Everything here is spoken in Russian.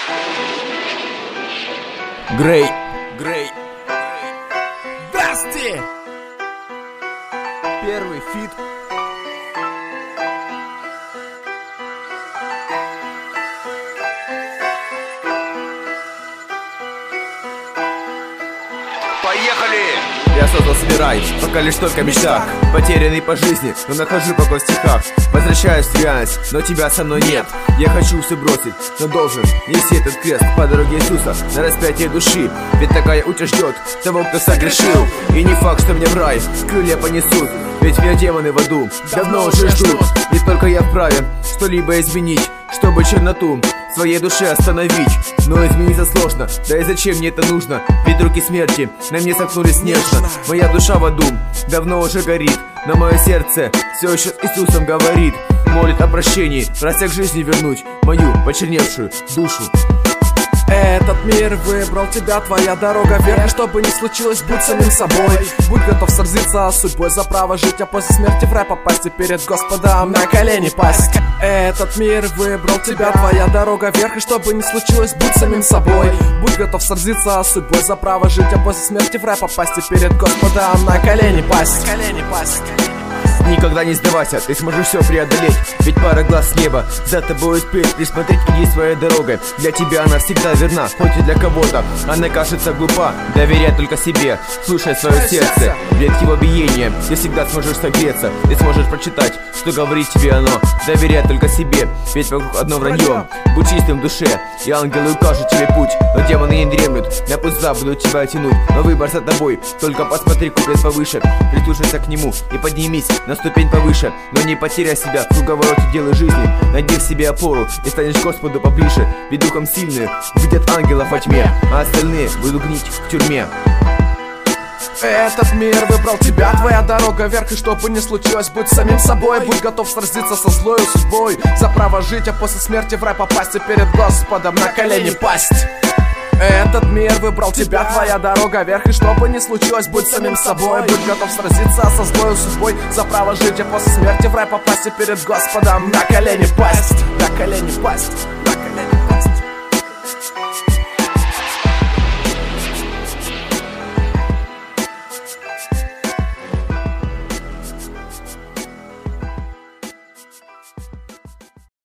Грей. Дасти! Первый фит. Поехали! Я создал себе рай, пока лишь только в мечтах. Потерянный по жизни, но нахожу покой в стихах. Возвращаюсь в реальность, но тебя со мной нет. Я хочу все бросить, но должен нести этот крест по дороге Иисуса на распятие души. Ведь такая участь ждет того, кто согрешил. И не факт, что мне в рай крылья понесут, ведь меня демоны в аду давно уже ждут. И только я вправе что-либо изменить, чтобы черноту в своей душе остановить. Но измениться сложно, да и зачем мне это нужно? Ведь руки смерти на мне сомкнулись нежно. Моя душа в аду давно уже горит, но мое сердце все еще с Иисусом говорит. Молит о прощении, прося к жизни вернуть мою почерневшую душу. Этот мир выбрал тебя, твоя дорога вверх. И что бы ни случилось, будь самим собой. Будь готов сразиться с судьбой за право жить, а после смерти в рай попасть и перед Господом на колени пасть. Этот мир выбрал тебя, твоя дорога вверх. И что бы ни случилось, будь самим собой. Будь готов сразиться с судьбой за право жить, а после смерти в рай попасть и перед Господом на колени пасть. Никогда не сдавайся, ты сможешь все преодолеть. Ведь пара глаз с неба за тобой успеет присмотреть. Иди своей дорогой, для тебя она всегда верна. Хоть и для кого-то она кажется глупа. Доверяй только себе, слушай свое сердце. Ведь его биение ты всегда сможешь согреться. Ты сможешь прочитать, что говорит тебе оно. Доверяй только себе, ведь вокруг одно вранье. Будь чистым в душе, и ангелы укажут тебе путь. Но демоны не дремлют, на пузда будут тебя тянуть. Но выбор за тобой, только посмотри купец повыше. Прислушайся к нему и поднимись на ступень повыше. Но не потеряй себя в круговороте дела жизни. Найди в себе опору и станешь Господу поближе. Ведь духом сильные видят ангелов во тьме, а остальные будут гнить в тюрьме. Этот мир выбрал тебя, твоя дорога вверх. И что бы ни случилось, будь самим собой. Будь готов сразиться со злою судьбой за право жить, а после смерти в рай попасть и перед Господом на колени пасть. Этот мир выбрал тебя, твоя дорога вверх. И что бы ни случилось, будь самим собой. Будь готов сразиться со злою судьбой за право жить, а после смерти в рай попасть и перед Господом на колени пасть. На колени пасть.